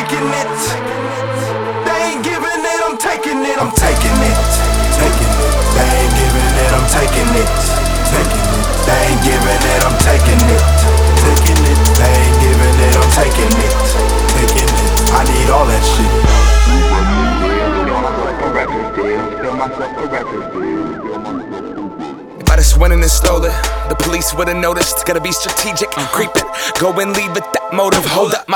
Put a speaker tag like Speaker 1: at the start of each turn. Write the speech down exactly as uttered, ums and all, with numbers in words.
Speaker 1: taking it. They ain't giving it, I'm taking it, I'm taking it. Taking it. They ain't giving it, I'm taking it. Taking it. They ain't giving it, I'm taking it. Taking it. They ain't giving it, I'm taking it. Taking it. I need all that shit.
Speaker 2: If I just went in and stole it, the police would've noticed. Gotta be strategic, creep it, go and leave it, that motive. Hold up, my